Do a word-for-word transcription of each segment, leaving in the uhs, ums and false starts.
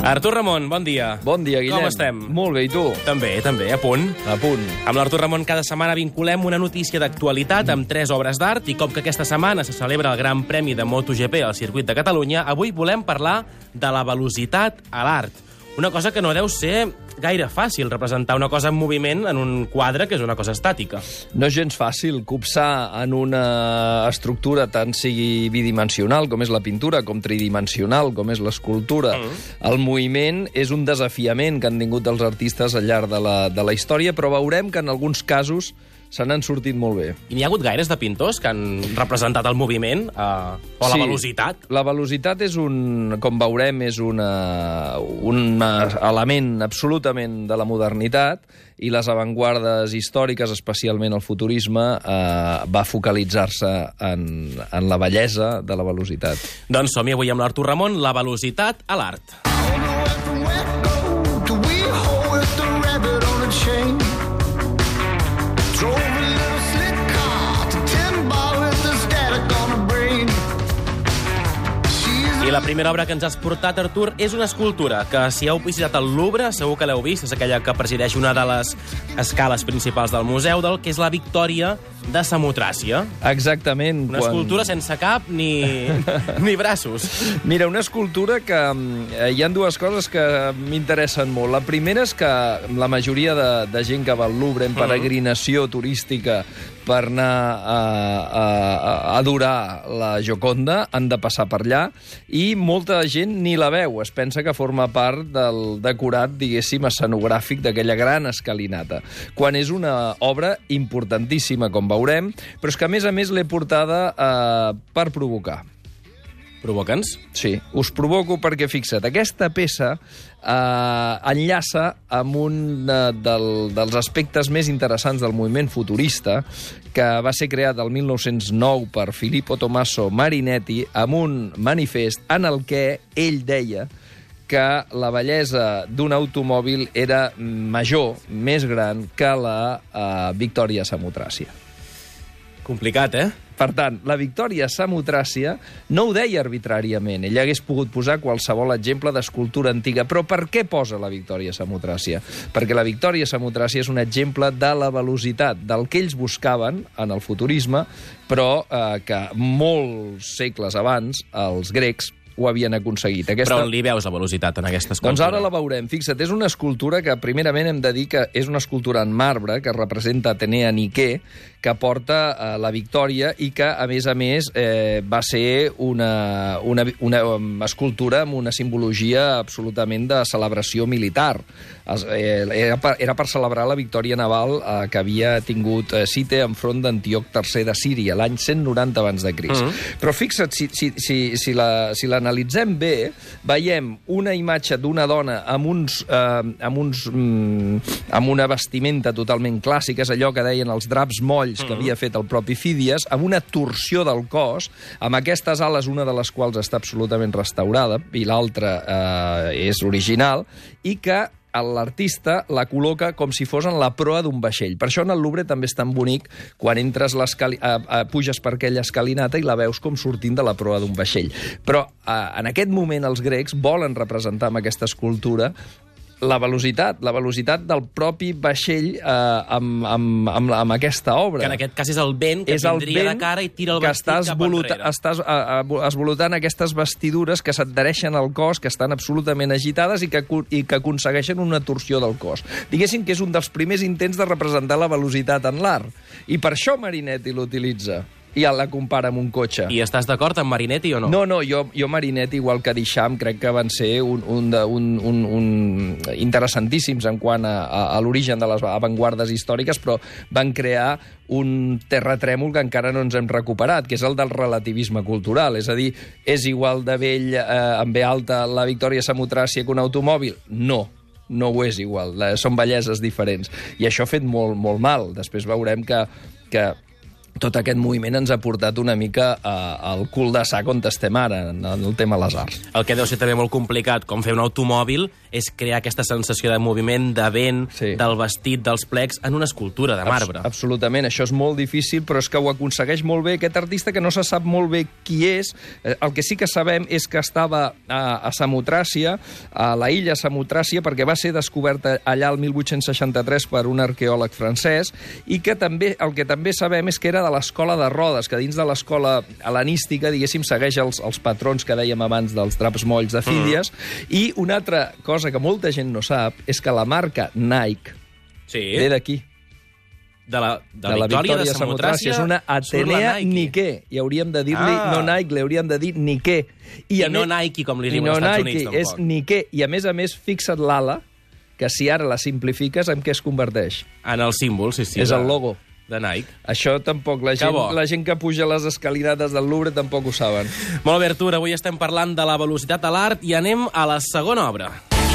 Artur Ramon, bon dia. Bon dia, Guillem. Com estem? Molt bé, i tu? També, també, a punt. A punt. Amb l'Artur Ramon cada setmana vinculem una notícia d'actualitat amb tres obres d'art i com que aquesta setmana se celebra el Gran Premi de MotoGP al circuit de Catalunya, avui volem parlar de la velocitat a l'art. Una cosa que no deu ser gaire fàcil, representar una cosa en moviment en un quadre que és una cosa estàtica. No és gens fàcil copsar en una estructura tant sigui bidimensional com és la pintura, com tridimensional com és l'escultura. Mm. El moviment és un desafiament que han tingut els artistes al llarg de la, de la història, però veurem que en alguns casos se n'han sortit molt bé. I n'hi ha hagut gaires de pintors que han representat el moviment eh, o la sí, velocitat? La velocitat és un, com veurem, és una, un element absolutament de la modernitat i les avantguardes històriques, especialment el futurisme, eh, va focalitzar-se en, en la bellesa de la velocitat. Doncs som-hi avui amb l'Artur Ramon, la velocitat a l'art. I la primera obra que ens has portat, Artur, és una escultura que, si heu visitat el Louvre, segur que l'heu vist, és aquella que presideix una de les escales principals del museu, del que és la Victòria de Samotràcia. Exactament. Una quan... escultura sense cap ni, ni braços. Mira, una escultura que eh, hi ha dues coses que m'interessen molt. La primera és que la majoria de, de gent que va al Louvre en peregrinació turística per anar a, a, a adorar la Gioconda han de passar per allà i molta gent ni la veu, es pensa que forma part del decorat, diguéssim, escenogràfic d'aquella gran escalinata, quan és una obra importantíssima, com veurem, però és que a més a més l'he portada eh, per provocar. Provoca'ns? Sí, us provoco perquè, fixa't, aquesta peça eh, enllaça amb un eh, del, dels aspectes més interessants del moviment futurista, que va ser creat el mil nou-cents nou per Filippo Tommaso Marinetti, amb un manifest en el que ell deia que la bellesa d'un automòbil era major, més gran, que la eh, Victòria Samotràcia. Complicat, eh? Per tant, la Victòria Samotràcia no ho deia arbitràriament. Ell hagués pogut posar qualsevol exemple d'escultura antiga. Però per què posa la Victòria Samotràcia? Perquè la Victòria Samotràcia és un exemple de la velocitat, del que ells buscaven en el futurisme, però eh, que molts segles abans els grecs ho havien aconseguit. Aquesta... Però on li veus la velocitat en aquesta escultura? Doncs ara la veurem. Fixa't, és una escultura que primerament hem de dir que és una escultura en marbre que representa Atenea Niquer, que porta eh, la victòria i que, a més a més, eh, va ser una, una, una escultura amb una simbologia absolutament de celebració militar. Es, eh, era, per, era per celebrar la victòria naval eh, que havia tingut eh, Cite enfront d'Antíoc tercer de Síria, l'any cent noranta abans de Crist. Mm-hmm. Però fixa't, si, si, si, si la, si la analitzem bé, veiem una imatge d'una dona amb uns, eh, amb uns mm, amb una vestimenta totalment clàssica, és allò que deien els draps molls que mm-hmm. havia fet el propi Fídies, amb una torsió del cos, amb aquestes ales, una de les quals està absolutament restaurada i l'altra eh, és original, i que l'artista la col·loca com si fos en la proa d'un vaixell. Per això en el Louvre també és tan bonic quan entres l'escali... a, a, puges per aquella escalinata i la veus com sortint de la proa d'un vaixell. Però a, en aquest moment els grecs volen representar amb aquesta escultura la velocitat, la velocitat del propi vaixell eh, amb, amb, amb, amb aquesta obra. Que en aquest cas és el vent que és el vindria vent de cara i tira el que vestit estàs cap voluta, enrere. Estàs a, a, esvolutant aquestes vestidures que s'adhereixen al cos, que estan absolutament agitades i que, i que aconsegueixen una torsió del cos. Diguéssim que és un dels primers intents de representar la velocitat en l'art. I per això Marinetti l'utilitza. I la compara amb un cotxe. I estàs d'acord amb Marinetti o no? No, no, jo, jo Marinetti, igual que Duchamp, crec que van ser un, un, de, un, un, un interessantíssims en quant a, a, a l'origen de les avantguardes històriques, però van crear un terratrèmol que encara no ens hem recuperat, que és el del relativisme cultural. És a dir, és igual de vell eh, amb ve alta la Victòria Samotràcia que un automòbil? No. No ho és igual, són belleses diferents. I això ha fet molt, molt mal. Després veurem que, que tot aquest moviment ens ha portat una mica uh, al cul de sac on estem ara, en el tema de les arts. El que deu ser també molt complicat, com fer un automòbil, és crear aquesta sensació de moviment, de vent, Sí. del vestit, dels plecs, en una escultura de marbre. Abs absolutament, això és molt difícil, però és que ho aconsegueix molt bé aquest artista, que no se sap molt bé qui és. Eh, el que sí que sabem és que estava a, a Samotràcia, a la illa Samotràcia, perquè va ser descoberta allà el mil vuit-cents seixanta-tres per un arqueòleg francès, i que també el que també sabem és que era de l'escola de Rodes, que dins de l'escola hel·lenística, diguéssim, segueix els, els patrons que dèiem abans dels draps molls de Fídies, mm. i una altra cosa que molta gent no sap és que la marca Nike Sí. ve d'aquí. De la, de De la victòria Victòria de Samotràcia És una Atenea Nike. I hauríem de dir-li, Ah. no Nike, li hauríem de dir Nike. I, a no més- Nike, com li I diuen no als Estats Nike, Units, és tampoc. Nike. I a més a més, fixa't l'ala, que si ara la simplifiques, en què es converteix? En el símbol, sí, sí. És de- el logo. De Nike. Això tampoc, la Que gent, bo. la gent que puja les escalinades del Louvre tampoc ho saben. Molt bé, Artur, avui estem parlant de la velocitat de l'art i anem a la segona obra.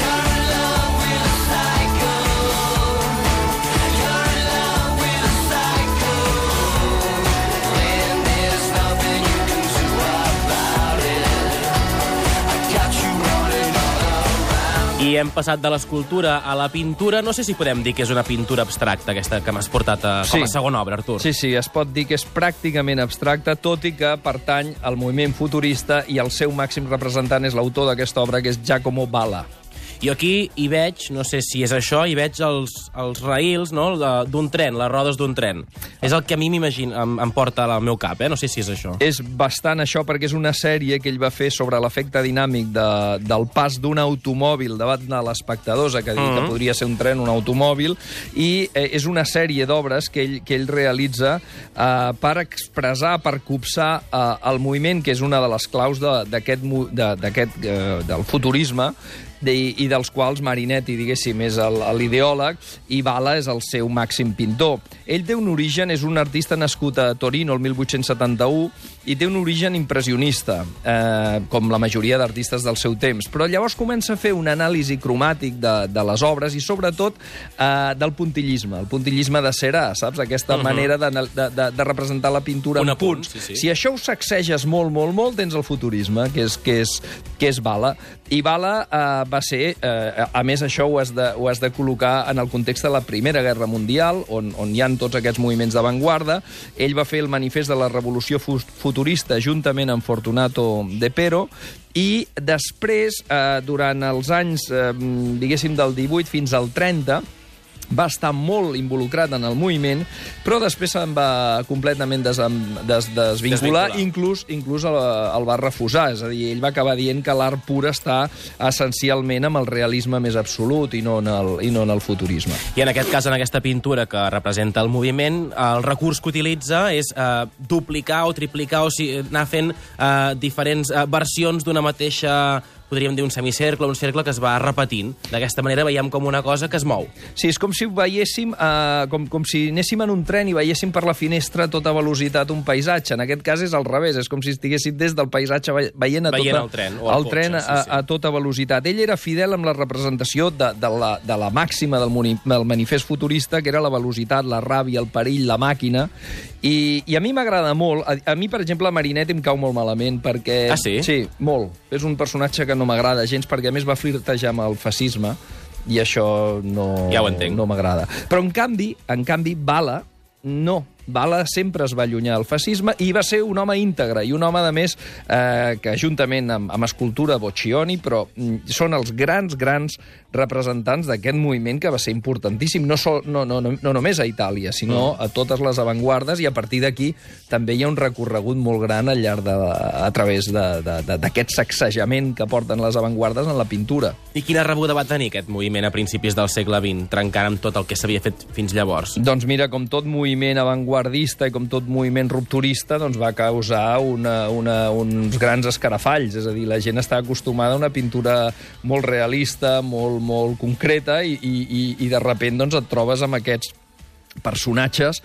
I hem passat de l'escultura a la pintura. No sé si podem dir que és una pintura abstracta, aquesta que m'has portat a, com a Sí. segona obra, Artur. Sí, sí, es pot dir que és pràcticament abstracte, tot i que pertany al moviment futurista i el seu màxim representant és l'autor d'aquesta obra, que és Giacomo Balla. Jo aquí hi veig, no sé si és això, hi veig els, els raïls no, de- d'un tren, les rodes d'un tren. És el que a mi m'imagino, em, em porta al meu cap, eh? No sé si és això. És bastant això, perquè és una sèrie que ell va fer sobre l'efecte dinàmic de, del pas d'un automòbil davant de l'espectador, que, uh -huh. que podria ser un tren, un automòbil, i eh, és una sèrie d'obres que ell, que ell realitza eh, per expressar, per copsar eh, el moviment, que és una de les claus de, d'aquest mo- de, d'aquest, eh, del futurisme, de, i dels quals Marinetti, diguéssim, és el- l'ideòleg, i Balla és el seu màxim pintor. Ell té un origen, és un artista nascut a Torino el mil vuit-cents setanta-u, i té un origen impressionista, eh, com la majoria d'artistes del seu temps. Però llavors comença a fer un anàlisi cromàtic de, de les obres i, sobretot, eh, del puntillisme, el puntillisme de Serà, saps? Aquesta uh -huh. manera de, de, de, de representar la pintura Un en apunt, punts. sí, sí. Si això ho sacseges molt, molt, molt, tens el futurisme, que és, que és, que és Balla. I Balla eh, va ser, eh, a més això ho has, de, ho has de col·locar en el context de la Primera Guerra Mundial, on, on hi ha tots aquests moviments d'avantguarda. Ell va fer el manifest de la Revolució Futurista juntament amb Fortunato de Pero, i després, eh, durant els anys, eh, diguéssim, del divuit fins al trenta, va estar molt involucrat en el moviment, però després se'n va completament desem, des, desvincular, Desvincular. inclús, inclús el, el va refusar. És a dir, ell va acabar dient que l'art pur està essencialment amb el realisme més absolut i no en el, i no en el futurisme. I en aquest cas, en aquesta pintura que representa el moviment, el recurs que utilitza és eh, duplicar o triplicar, o sigui, anar fent eh, diferents eh, versions d'una mateixa, podríem dir un semicercle, un cercle que es va repetint. D'aquesta manera veiem com una cosa que es mou. Sí, és com si veiéssim, eh, com, com si anéssim en un tren i veiéssim per la finestra a tota velocitat un paisatge. En aquest cas és al revés, és com si estiguéssim des del paisatge ve- veient, a Veient tota, el tren o el el tren cotxe, a, sí, sí. a tota velocitat. Ell era fidel amb la representació de, de, la, de la màxima del, moni, del manifest futurista, que era la velocitat, la ràbia, el perill, la màquina, i, i a mi m'agrada molt. A, a mi, per exemple, Marinetti em cau molt malament, perquè... Ah, sí? Sí, molt. És un personatge que no m'agrada gens, perquè a més va flirtejar amb el fascisme, i això no, Ja ho entenc. no m'agrada. Però, en canvi, en canvi, Balla no. Balla sempre es va allunyar del fascisme i va ser un home íntegre, i un home, a més, eh, que juntament amb, amb escultura Boccioni, però mm, són els grans, grans representants d'aquest moviment que va ser importantíssim, no, sol, no, no, no, no només a Itàlia, sinó a totes les avantguardes, i a partir d'aquí també hi ha un recorregut molt gran al llarg de, a través d'aquest sacsejament que porten les avantguardes en la pintura. I quina rebuda va tenir aquest moviment a principis del segle vint, trencant amb tot el que s'havia fet fins llavors? Doncs mira, com tot moviment avantguardista i com tot moviment rupturista, doncs va causar una, una, uns grans escarafalls. És a dir, la gent està acostumada a una pintura molt realista, molt, molt concreta, i, i, i de sobte doncs, et trobes amb aquests personatges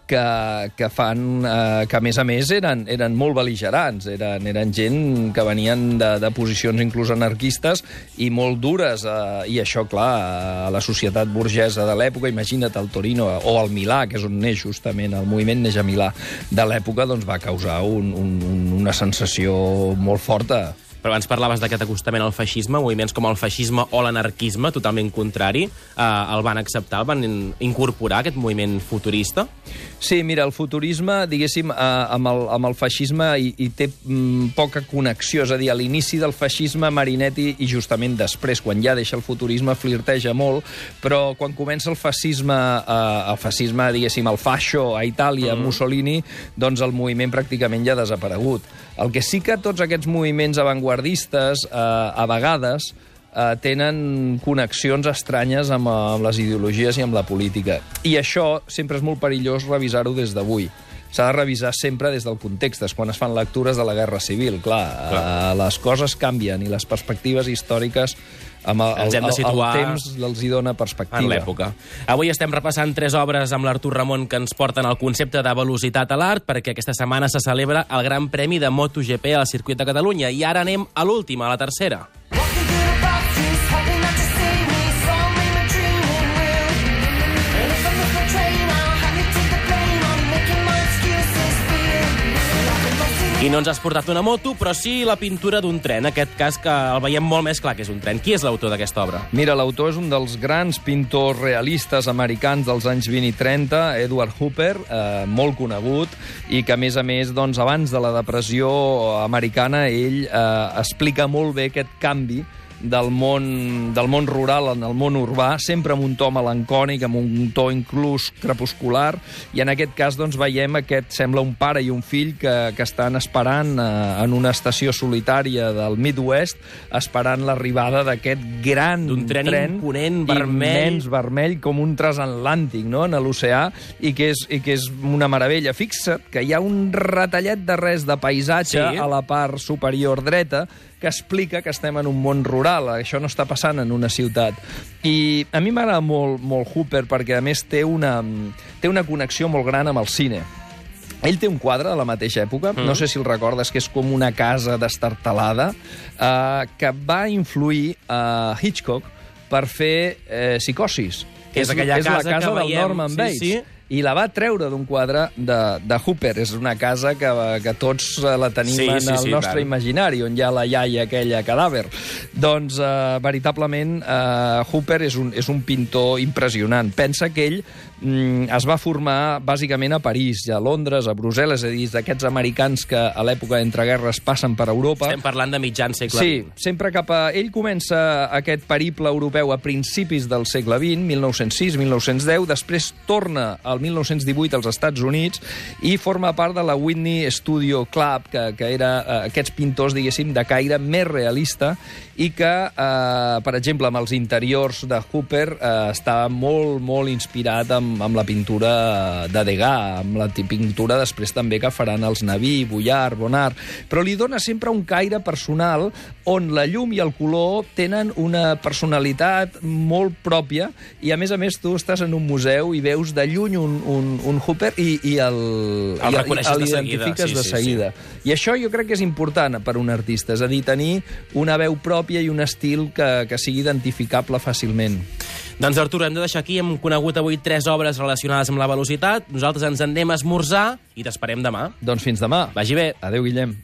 que, que fan, eh, que a més a més eren, eren molt bel·ligerants, eren, eren gent que venien de, de posicions inclús anarquistes i molt dures, eh, i això, clar, a la societat burgesa de l'època, imagina't el Torino o el Milà, que és on neix justament, el moviment neix a Milà de l'època, doncs va causar un, un, una sensació molt forta. Però abans parlaves d'aquest acostament al feixisme, moviments com el feixisme o l'anarquisme, totalment contrari, eh, el van acceptar, el van incorporar, aquest moviment futurista? Sí, mira, el futurisme, diguéssim, eh, amb, el, amb el feixisme hi, hi té mm, poca connexió, és a dir, a l'inici del feixisme Marinetti i justament després, quan ja deixa el futurisme, flirteja molt, però quan comença el fascisme, eh, el fascisme, diguéssim, el fascio a Itàlia, mm. Mussolini, doncs el moviment pràcticament ja ha desaparegut. El que sí que tots aquests moviments avantguardistes, eh, a vegades, eh, tenen connexions estranyes amb, amb les ideologies i amb la política. I això sempre és molt perillós revisar-ho des d'avui. S'ha de revisar sempre des del context, és quan es fan lectures de la Guerra Civil. Clar, Clar. Eh, les coses canvien i les perspectives històriques amb el, el, el, el temps els hi dona perspectiva. En l'època. Avui estem repassant tres obres amb l'Artur Ramon que ens porten al concepte de velocitat a l'art, perquè aquesta setmana se celebra el Gran Premi de MotoGP al circuit de Catalunya. I ara anem a l'última, a la tercera. I no ens has portat una moto, però sí la pintura d'un tren, en aquest cas que el veiem molt més clar que és un tren. Qui és l'autor d'aquesta obra? Mira, l'autor és un dels grans pintors realistes americans dels anys vint i trenta, Edward Hopper, eh, molt conegut, i que, a més a més, doncs, abans de la depressió americana, ell eh, explica molt bé aquest canvi del món, del món rural en el món urbà, sempre amb un to melancònic, amb un to inclús crepuscular, i en aquest cas doncs, veiem aquest, sembla un pare i un fill que, que estan esperant eh, en una estació solitària del Midwest, esperant l'arribada d'aquest gran d'un tren, tren imponent, vermell, immens, vermell, com un transatlàntic, no?, en l'oceà, i, que és, i que és una meravella. Fixa't que hi ha un retallet de res de paisatge sí. a la part superior dreta, que explica que estem en un món rural. Això no està passant en una ciutat. I a mi m'agrada molt, molt Hopper perquè, a més, té una, té una connexió molt gran amb el cine. Ell té un quadre de la mateixa època, mm. no sé si el recordes, que és com una casa destartalada, eh, que va influir a Hitchcock per fer eh, Psicosis. Que és, aquella és casa, la casa que del veiem, Norman Bates. Sí, sí. I la va treure d'un quadre de, de Hopper. És una casa que, que tots la tenim sí, en sí, el sí, nostre clar. imaginari, on hi ha la iaia aquella cadàver. Doncs, eh, veritablement, eh, Hopper és un, és un pintor impressionant. Pensa que ell mm, es va formar bàsicament a París, a Londres, a Brussel·les, és a dir, d'aquests americans que a l'època d'entreguerres passen per Europa. Estem parlant de mitjan segle sí, vint. sempre cap a... Ell comença aquest periple europeu a principis del segle vint, mil nou-cents sis mil nou-cents deu, després torna al mil nou-cents divuit als Estats Units i forma part de la Whitney Studio Club, que, que era eh, aquests pintors, diguéssim, de caire més realista i que, eh, per exemple, amb els interiors de Hopper eh, està molt, molt inspirat amb, amb la pintura de Degas, amb la pintura després també que faran els Naví, Vuillard, Bonnard, però li dona sempre un caire personal on la llum i el color tenen una personalitat molt pròpia i, a més a més, tu estàs en un museu i veus de lluny un, un, un Hopper i, i el, el reconeixes i, de l'identifiques seguida. Sí, de sí, seguida. sí. I això jo crec que és important per un artista, és a dir, tenir una veu pròpia i un estil que, que sigui identificable fàcilment. Doncs, Artur, hem de deixar aquí. Hem conegut avui tres obres relacionades amb la velocitat. Nosaltres ens en anem a esmorzar i t'esperem demà. Doncs fins demà. Vagi bé. Adéu, Guillem.